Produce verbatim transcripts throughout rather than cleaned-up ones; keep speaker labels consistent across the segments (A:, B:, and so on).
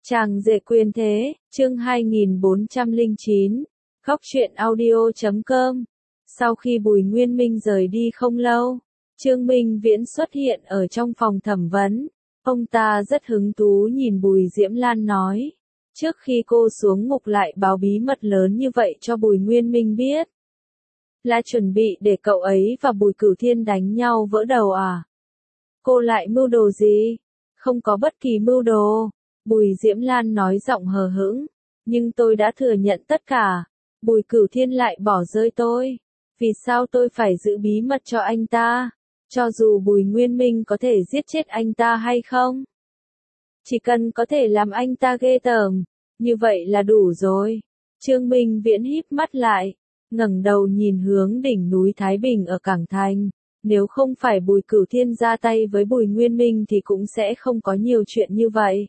A: Chàng rể quyền thế, chương hai nghìn bốn trăm lẻ chín, Góc truyện audio chấm com. Sau khi Bùi Nguyên Minh rời đi không lâu, Trương Minh Viễn xuất hiện ở trong phòng thẩm vấn. Ông ta rất hứng thú nhìn Bùi Diễm Lan nói, trước khi cô xuống ngục lại báo bí mật lớn như vậy cho Bùi Nguyên Minh biết. Là chuẩn bị để cậu ấy và Bùi Cửu Thiên đánh nhau vỡ đầu à? Cô lại mưu đồ gì? Không có bất kỳ mưu đồ. Bùi Diễm Lan nói giọng hờ hững, nhưng tôi đã thừa nhận tất cả. Bùi Cửu Thiên lại bỏ rơi tôi. Vì sao tôi phải giữ bí mật cho anh ta? Cho dù Bùi Nguyên Minh có thể giết chết anh ta hay không? Chỉ cần có thể làm anh ta ghê tởm, như vậy là đủ rồi. Trương Minh Viễn híp mắt lại, ngẩng đầu nhìn hướng đỉnh núi Thái Bình ở Cảng Thành. Nếu không phải Bùi Cửu Thiên ra tay với Bùi Nguyên Minh thì cũng sẽ không có nhiều chuyện như vậy.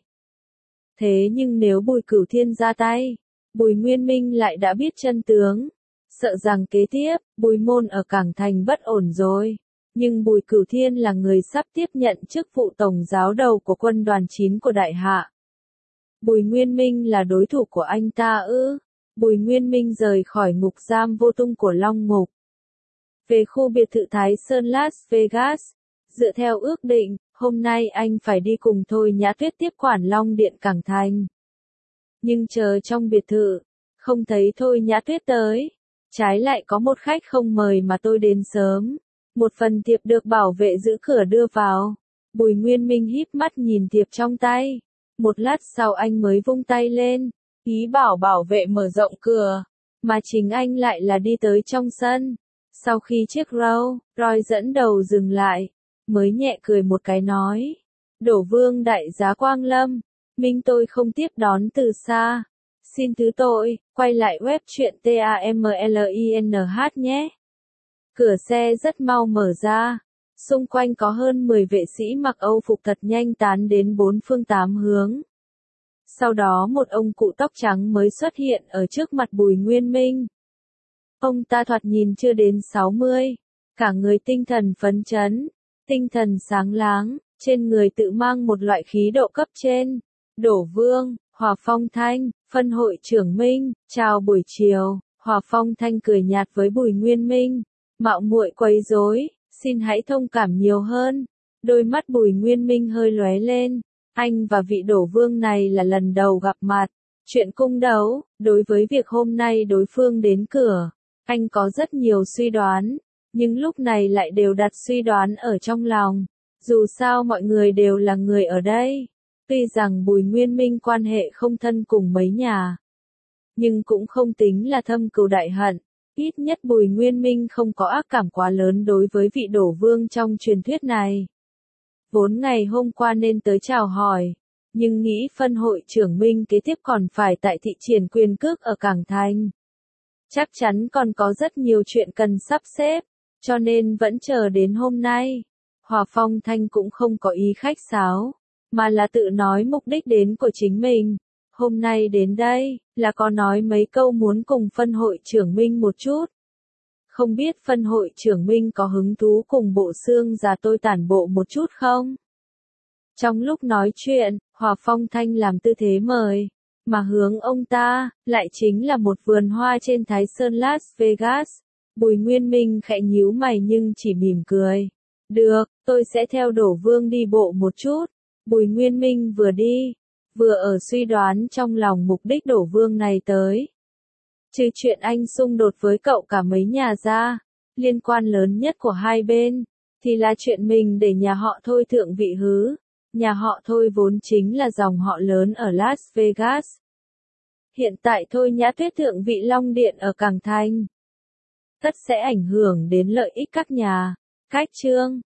A: Thế nhưng nếu Bùi Cửu Thiên ra tay, Bùi Nguyên Minh lại đã biết chân tướng. Sợ rằng kế tiếp, Bùi Môn ở Cảng Thành bất ổn rồi. Nhưng Bùi Cửu Thiên là người sắp tiếp nhận chức vụ tổng giáo đầu của quân đoàn chín của Đại Hạ. Bùi Nguyên Minh là đối thủ của anh ta ư? Bùi Nguyên Minh rời khỏi ngục giam vô tung của Long Ngục. Về khu biệt thự Thái Sơn Las Vegas, dựa theo ước định, hôm nay anh phải đi cùng Thôi Nhã Tuyết tiếp quản Long Điện Cảng Thành. Nhưng chờ trong biệt thự, không thấy Thôi Nhã Tuyết tới. Trái lại có một khách không mời mà tôi đến sớm. Một phần thiệp được bảo vệ giữ cửa đưa vào. Bùi Nguyên Minh híp mắt nhìn thiệp trong tay. Một lát sau anh mới vung tay lên, ý bảo bảo vệ mở rộng cửa. Mà chính anh lại là đi tới trong sân. Sau khi chiếc Rolls Royce dẫn đầu dừng lại, mới nhẹ cười một cái nói. Đổ Vương đại giá Quang Lâm, Minh tôi không tiếp đón từ xa. Xin thứ tội, quay lại web truyện tamlinnh nhé. Cửa xe rất mau mở ra. Xung quanh có hơn mười vệ sĩ mặc Âu phục thật nhanh tán đến bốn phương tám hướng. Sau đó một ông cụ tóc trắng mới xuất hiện ở trước mặt Bùi Nguyên Minh. Ông ta thoạt nhìn chưa đến sáu mươi, cả người tinh thần phấn chấn, tinh thần sáng láng, trên người tự mang một loại khí độ cấp trên. Đổ Vương, Hòa Phong Thanh, phân hội trưởng Minh, chào buổi chiều. Hòa Phong Thanh cười nhạt với Bùi Nguyên Minh, mạo muội quấy rối, xin hãy thông cảm nhiều hơn. Đôi mắt Bùi Nguyên Minh hơi lóe lên, anh và vị Đổ Vương này là lần đầu gặp mặt. Chuyện cung đấu, đối với việc hôm nay đối phương đến cửa, anh có rất nhiều suy đoán, nhưng lúc này lại đều đặt suy đoán ở trong lòng. Dù sao mọi người đều là người ở đây. Tuy rằng Bùi Nguyên Minh quan hệ không thân cùng mấy nhà, nhưng cũng không tính là thâm cừu đại hận. Ít nhất Bùi Nguyên Minh không có ác cảm quá lớn đối với vị Đổ Vương trong truyền thuyết này. Vốn ngày hôm qua nên tới chào hỏi, nhưng nghĩ phân hội trưởng Minh kế tiếp còn phải tại thị triển quyền cước ở Cảng Thành. Chắc chắn còn có rất nhiều chuyện cần sắp xếp, cho nên vẫn chờ đến hôm nay. Hòa Phong Thanh cũng không có ý khách sáo, mà là tự nói mục đích đến của chính mình. Hôm nay đến đây, là có nói mấy câu muốn cùng phân hội trưởng Minh một chút. Không biết phân hội trưởng Minh có hứng thú cùng bộ xương già tôi tản bộ một chút không? Trong lúc nói chuyện, Hòa Phong Thanh làm tư thế mời, mà hướng ông ta, lại chính là một vườn hoa trên Thái Sơn Las Vegas. Bùi Nguyên Minh khẽ nhíu mày nhưng chỉ mỉm cười. Được, tôi sẽ theo Đổ Vương đi bộ một chút. Bùi Nguyên Minh vừa đi, vừa ở suy đoán trong lòng mục đích Đổ Vương này tới. Trừ chuyện anh xung đột với cậu cả mấy nhà ra, liên quan lớn nhất của hai bên, thì là chuyện mình để nhà họ Thôi thượng vị hứ. Nhà họ Thôi vốn chính là dòng họ lớn ở Las Vegas. Hiện tại Thôi Nhã Tuyết thượng vị Long Điện ở Cảng Thành. Tất sẽ ảnh hưởng đến lợi ích các nhà. Cách chương,